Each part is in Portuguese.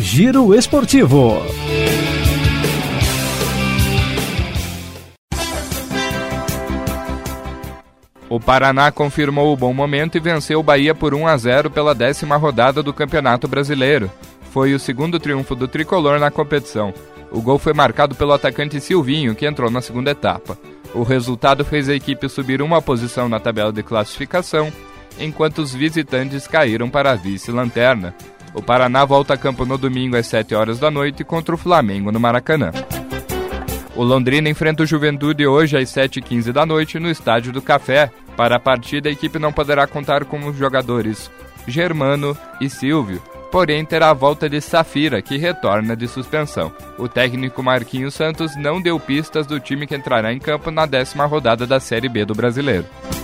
Giro Esportivo. O Paraná confirmou o bom momento e venceu o Bahia por 1-0 pela 10ª rodada do Campeonato Brasileiro. Foi o segundo triunfo do tricolor na competição. O gol foi marcado pelo atacante Silvinho, que entrou na segunda etapa. O resultado fez a equipe subir uma posição na tabela de classificação, enquanto os visitantes caíram para a vice-lanterna. O Paraná volta a campo no domingo às 7 horas da noite contra o Flamengo no Maracanã. O Londrina enfrenta o Juventude hoje às 7h15 da noite no Estádio do Café. Para a partida, a equipe não poderá contar com os jogadores Germano e Silvio, porém terá a volta de Safira, que retorna de suspensão. O técnico Marquinhos Santos não deu pistas do time que entrará em campo na 10ª rodada da Série B do Brasileiro.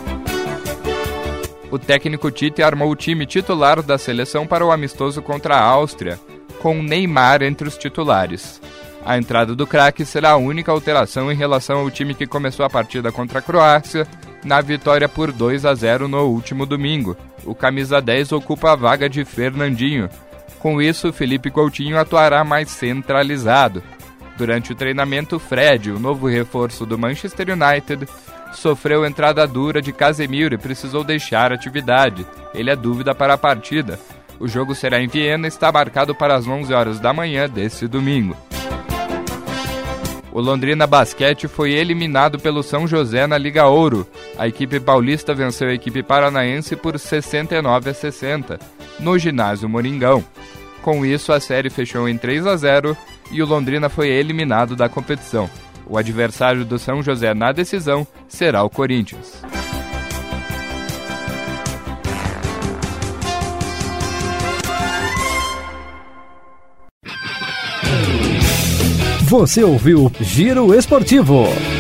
O técnico Tite armou o time titular da seleção para o amistoso contra a Áustria, com Neymar entre os titulares. A entrada do craque será a única alteração em relação ao time que começou a partida contra a Croácia na vitória por 2-0 no último domingo. O camisa 10 ocupa a vaga de Fernandinho. Com isso, Felipe Coutinho atuará mais centralizado. Durante o treinamento, Fred, o novo reforço do Manchester United, sofreu entrada dura de Casemiro e precisou deixar a atividade. Ele é dúvida para a partida. O jogo será em Viena e está marcado para as 11 horas da manhã deste domingo. O Londrina Basquete foi eliminado pelo São José na Liga Ouro. A equipe paulista venceu a equipe paranaense por 69-60, no ginásio Moringão. Com isso, a série fechou em 3-0 e o Londrina foi eliminado da competição. O adversário do São José na decisão será o Corinthians. Você ouviu Giro Esportivo.